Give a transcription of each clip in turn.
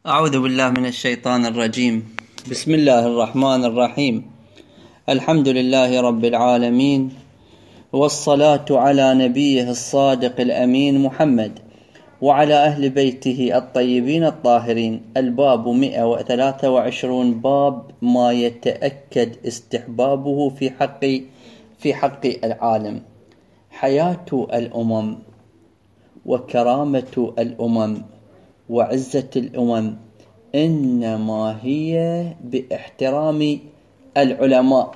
أعوذ بالله من الشيطان الرجيم. بسم الله الرحمن الرحيم. الحمد لله رب العالمين، والصلاة على نبيه الصادق الأمين محمد وعلى أهل بيته الطيبين الطاهرين. الباب 123، باب ما يتأكد استحبابه في حق العالم. حياة الأمم وكرامة الأمم وعزة الأمم إنما هي باحترام العلماء.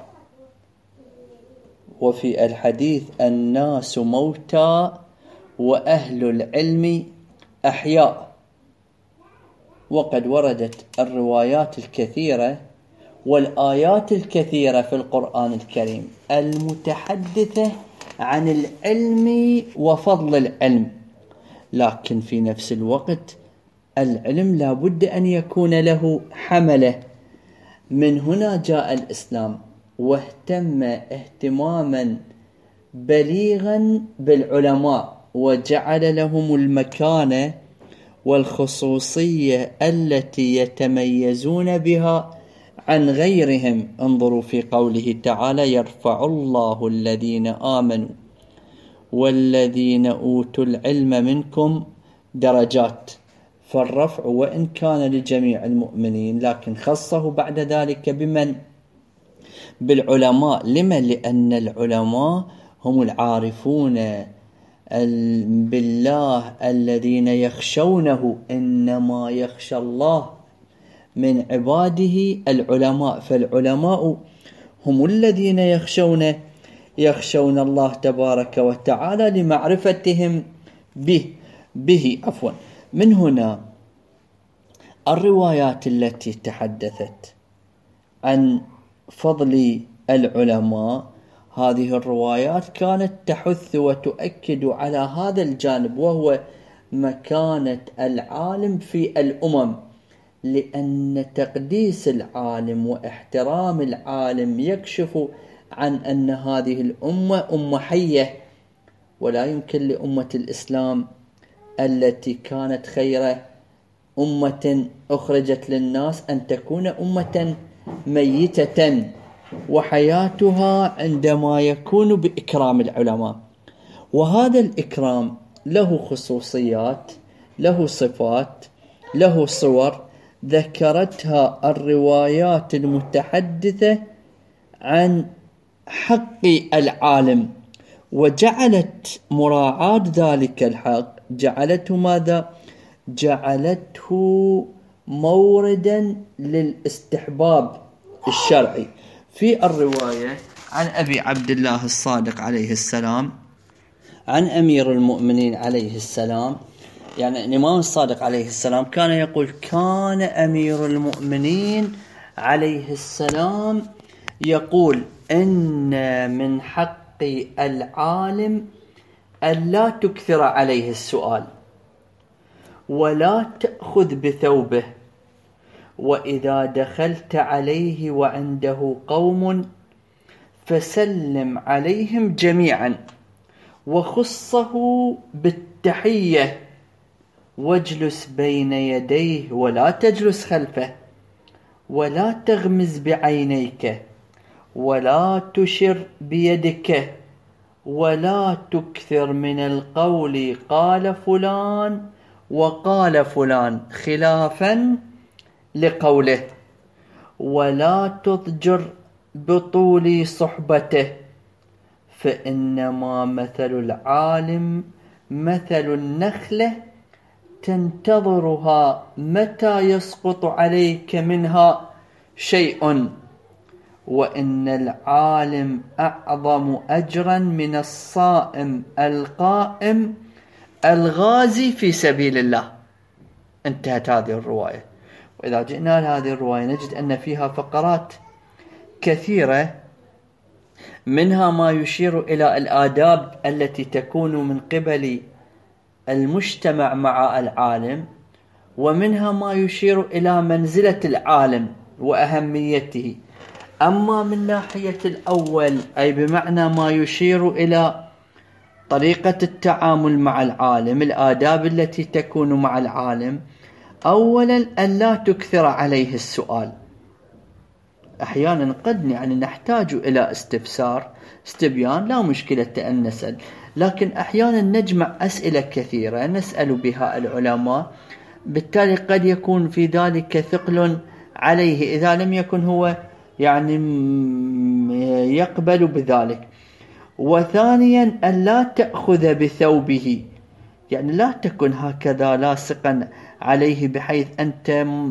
وفي الحديث: الناس موتى وأهل العلم أحياء. وقد وردت الروايات الكثيرة والآيات الكثيرة في القرآن الكريم المتحدثة عن العلم وفضل العلم، لكن في نفس الوقت العلم لا بد أن يكون له حملة. من هنا جاء الإسلام واهتم اهتماما بليغا بالعلماء، وجعل لهم المكانة والخصوصية التي يتميزون بها عن غيرهم. انظروا في قوله تعالى: يرفع الله الذين آمنوا والذين أوتوا العلم منكم درجات. فالرفع وإن كان لجميع المؤمنين، لكن خصه بعد ذلك بمن؟ بالعلماء. لما؟ لأن العلماء هم العارفون بالله الذين يخشونه. إنما يخشى الله من عباده العلماء. فالعلماء هم الذين يخشون الله تبارك وتعالى لمعرفتهم به. من هنا الروايات التي تحدثت عن فضل العلماء، هذه الروايات كانت تحث وتؤكد على هذا الجانب، وهو مكانة العالم في الأمم. لأن تقديس العالم واحترام العالم يكشف عن أن هذه الأمة أمة حية، ولا يمكن لأمة الإسلام التي كانت خير أمة أخرجت للناس أن تكون أمة ميتة، وحياتها عندما يكون بإكرام العلماء. وهذا الإكرام له خصوصيات، له صفات، له صور ذكرتها الروايات المتحدثة عن حق العالم، وجعلت مراعاة ذلك الحق جعلته ماذا؟ جعلته موردا للاستحباب الشرعي. في الرواية عن أبي عبد الله الصادق عليه السلام عن أمير المؤمنين عليه السلام، يعني الإمام الصادق عليه السلام كان يقول: كان أمير المؤمنين عليه السلام يقول: إن من حق العالم أن لا تكثر عليه السؤال، ولا تأخذ بثوبه، وإذا دخلت عليه وعنده قوم فسلم عليهم جميعا، وخصه بالتحية، واجلس بين يديه ولا تجلس خلفه، ولا تغمز بعينيك، ولا تشر بيدك، ولا تكثر من القول قال فلان وقال فلان خلافا لقوله، ولا تضجر بطول صحبته، فإنما مثل العالم مثل النخلة تنتظرها متى يسقط عليك منها شيء، وإن العالم أعظم أجرا من الصائم القائم الغازي في سبيل الله. انتهت هذه الرواية. وإذا جئنا لهذه الرواية نجد أن فيها فقرات كثيرة، منها ما يشير إلى الآداب التي تكون من قبل المجتمع مع العالم، ومنها ما يشير إلى منزلة العالم وأهميته. أما من ناحية الأول، أي بمعنى ما يشير إلى طريقة التعامل مع العالم، الآداب التي تكون مع العالم، أولا أن لا تكثر عليه السؤال. أحيانا قد نحتاج إلى استبيان، لا مشكلة أن نسأل، لكن أحيانا نجمع أسئلة كثيرة نسأل بها العلماء، بالتالي قد يكون في ذلك ثقل عليه إذا لم يكن هو يقبل بذلك. وثانيا أن لا تأخذ بثوبه، لا تكن هكذا لاصقا عليه بحيث أنت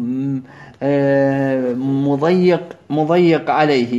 مضيق عليه.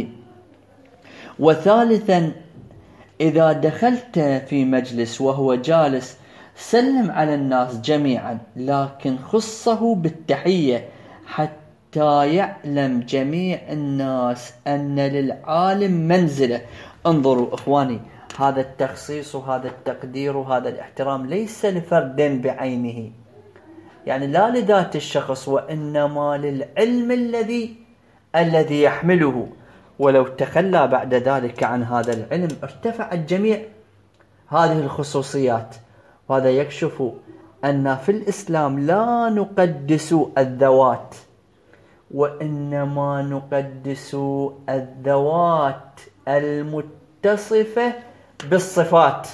وثالثا إذا دخلت في مجلس وهو جالس سلم على الناس جميعا، لكن خصه بالتحية حتى يعلم جميع الناس أن للعالم منزلة. انظروا إخواني، هذا التخصيص وهذا التقدير وهذا الاحترام ليس لفرد بعينه، لا لذات الشخص، وإنما للعلم الذي يحمله. ولو تخلى بعد ذلك عن هذا العلم ارتفعت جميع هذه الخصوصيات. وهذا يكشف أن في الإسلام لا نقدس الذوات، وإنما نقدس الذوات المتصفة بالصفات.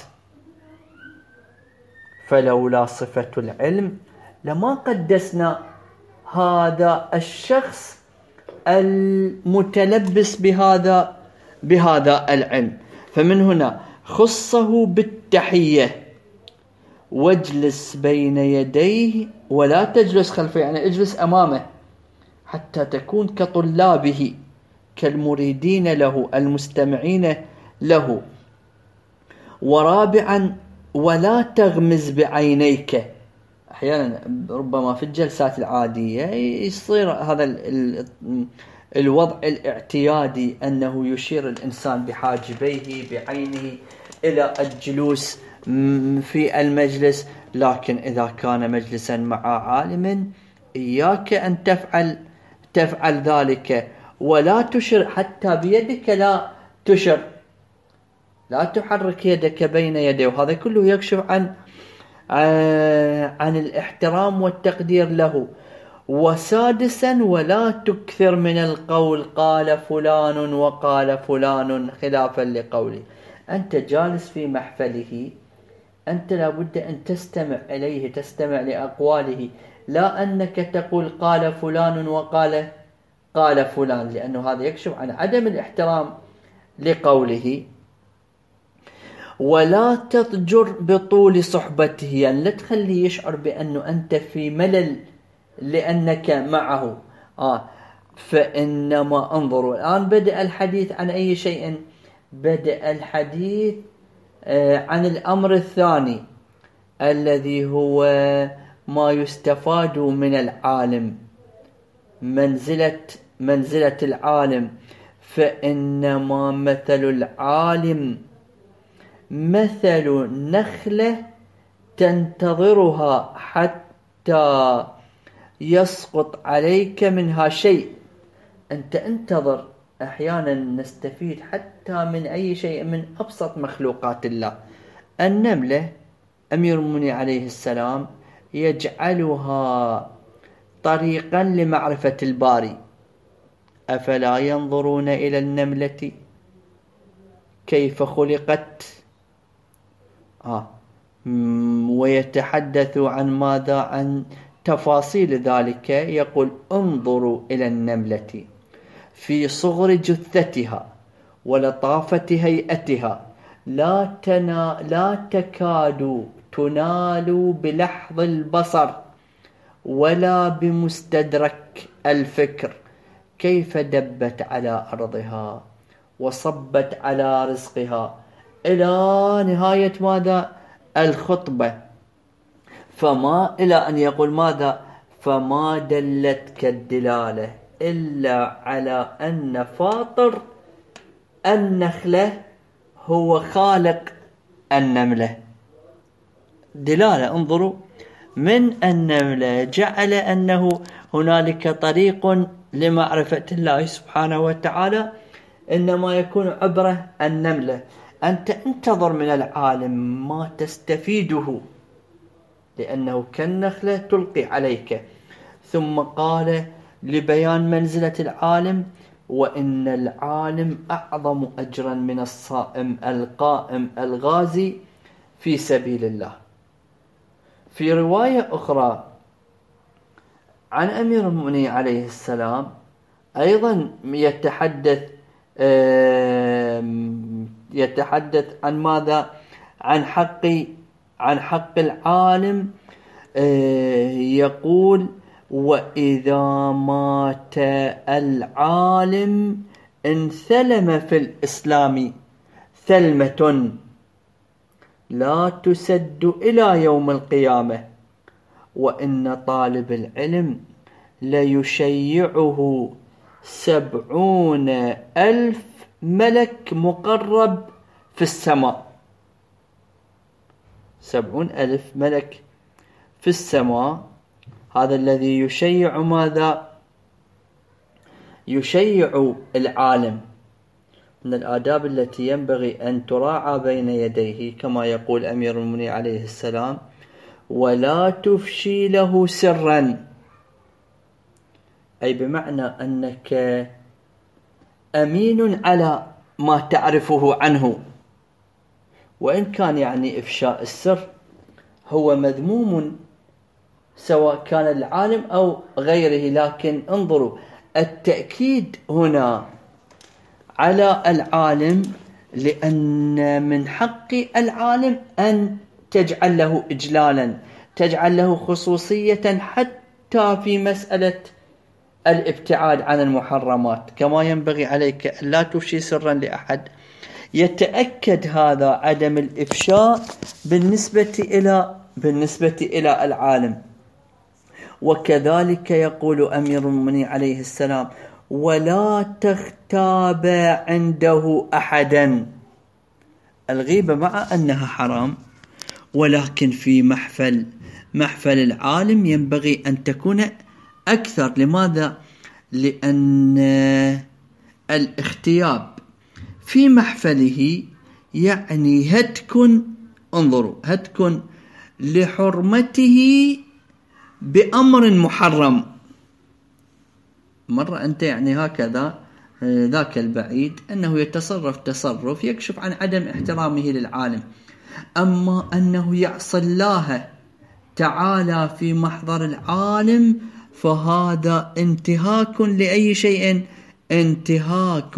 فلولا صفة العلم لما قدسنا هذا الشخص المتلبس بهذا العلم. فمن هنا خصه بالتحية، واجلس بين يديه ولا تجلس خلفه، اجلس أمامه حتى تكون كطلابه، كالمريدين له، المستمعين له. ورابعا ولا تغمز بعينيك. أحيانا ربما في الجلسات العادية يصير هذا الوضع الاعتيادي أنه يشير الإنسان بحاجبيه بعينه إلى الجلوس في المجلس، لكن إذا كان مجلسا مع عالم إياك أن تفعل ذلك. ولا تشر حتى بيدك، لا تشر، لا تحرك يدك بين يديه، وهذا كله يكشف عن الاحترام والتقدير له. وسادسا ولا تكثر من القول قال فلان وقال فلان خلافا لقوله. أنت جالس في محفله، أنت لابد أن تستمع إليه، تستمع لأقواله، لا أنك تقول قال فلان وقال فلان، لأنه هذا يكشف عن عدم الاحترام لقوله. ولا تضجر بطول صحبته، لا تخليه يشعر بأنه أنت في ملل لأنك معه. فإنما انظروا الآن بدأ الحديث عن أي شيء؟ بدأ الحديث عن الأمر الثاني الذي هو ما يستفاد من العالم، منزلة العالم. فإنما مثل العالم مثل نخلة تنتظرها حتى يسقط عليك منها شيء. أنت انتظر. أحيانا نستفيد حتى من أي شيء من أبسط مخلوقات الله. النملة أمير المؤمنين عليه السلام يجعلها طريقا لمعرفة الباري. أفلا ينظرون إلى النملة كيف خلقت؟ ويتحدث عن ماذا؟ عن تفاصيل ذلك. يقول انظروا إلى النملة في صغر جثتها ولطافة هيئتها لا تكاد تنال بلحظ البصر ولا بمستدرك الفكر، كيف دبت على أرضها وصبت على رزقها إلى نهاية ماذا؟ الخطبة. فما إلى أن يقول ماذا؟ فما دلتك الدلالة إلا على أن فاطر النخلة هو خالق النملة. دلالة. انظروا من النملة جعل أنه هنالك طريق لمعرفة الله سبحانه وتعالى، إنما يكون عبرة النملة. أنت انتظر من العالم ما تستفيده، لأنه كالنخلة تلقي عليك. ثم قال لبيان منزلة العالم: وإن العالم أعظم أجرا من الصائم القائم الغازي في سبيل الله. في رواية أخرى عن أمير المؤمنين عليه السلام أيضا يتحدث عن ماذا؟ عن حق العالم. يقول: وإذا مات العالم انثلم في الإسلام ثلمة لا تسد إلى يوم القيامة، وإن طالب العلم ليشيعه 70,000 ملك مقرب في السماء. 70,000 ملك في السماء، هذا الذي يشيع ماذا؟ يشيع العالم. من الآداب التي ينبغي أن تراعى بين يديه كما يقول أمير المؤمنين عليه السلام: ولا تفشي له سرا، أي بمعنى أنك أمين على ما تعرفه عنه، وإن كان يعني إفشاء السر هو مذموم سواء كان العالم أو غيره، لكن انظروا التأكيد هنا على العالم، لأن من حق العالم أن تجعل له إجلالا، تجعل له خصوصية حتى في مسألة الابتعاد عن المحرمات، كما ينبغي عليك أن لا تفشي سرا لأحد. يتأكد هذا عدم الإفشاء بالنسبة إلى العالم. وكذلك يقول أمير المؤمنين عليه السلام: ولا تغتاب عنده أحدا. الغيبة مع أنها حرام، ولكن في محفل العالم ينبغي أن تكون أكثر. لماذا؟ لأن الاغتياب في محفله يعني هتك لحرمته بأمر محرم. مرة أنت يعني هكذا ذاك البعيد أنه يتصرف تصرف يكشف عن عدم احترامه للعالم، أما أنه يعصي الله تعالى في محضر العالم فهذا انتهاك لأي شيء؟ انتهاك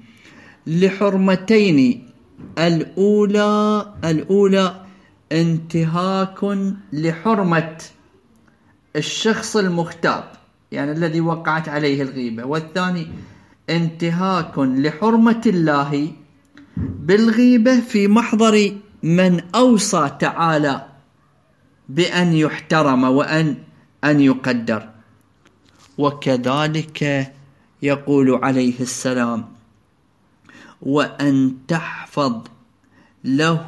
لحرمتين. الأولى انتهاك لحرمة الشخص المغتاب، يعني الذي وقعت عليه الغيبة، والثاني انتهاك لحرمة الله بالغيبة في محضر من أوصى تعالى بأن يحترم وأن يقدر. وكذلك يقول عليه السلام: وأن تحفظ له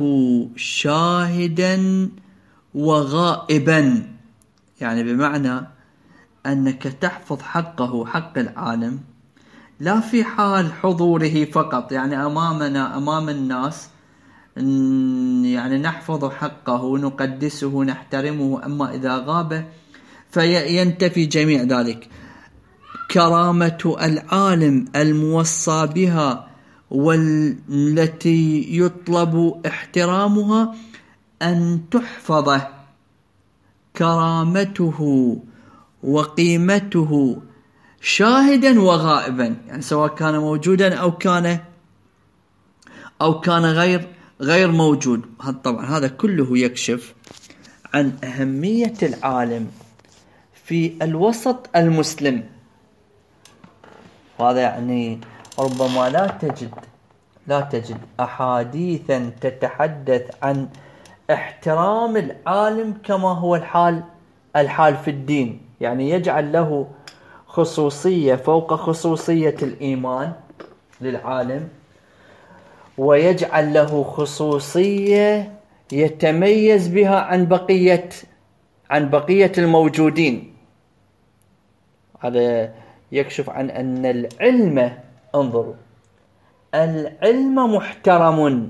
شاهدا وغائبا، يعني بمعنى أنك تحفظ حقه، حق العالم، لا في حال حضوره فقط، يعني أمامنا أمام الناس يعني نحفظ حقه نقدسه نحترمه، أما إذا غاب فينتفي جميع ذلك. كرامة العالم الموصى بها والتي يطلب احترامها أن تحفظ كرامته وقيمته شاهدا وغائبا، يعني سواء كان موجودا أو كان غير موجود. طبعا هذا كله يكشف عن أهمية العالم في الوسط المسلم. هذا يعني ربما لا تجد أحاديثا تتحدث عن احترام العالم كما هو الحال في الدين، يعني يجعل له خصوصية فوق خصوصية الإيمان للعالم، ويجعل له خصوصية يتميز بها عن بقية الموجودين. هذا يكشف عن أن العلم، انظروا، العلم محترم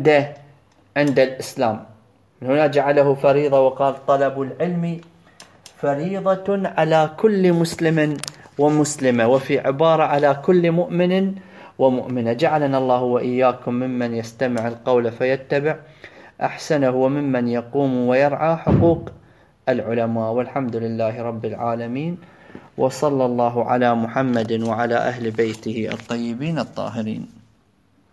عند الإسلام. من هنا جعله فريضة وقال: طلب العلم فريضة على كل مسلم ومسلمة، وفي عبارة على كل مؤمن ومؤمنة. جعلنا الله وإياكم ممن يستمع القول فيتبع أحسنه، وممن يقوم ويرعى حقوق العلماء. والحمد لله رب العالمين، وصلى الله على محمد وعلى أهل بيته الطيبين الطاهرين.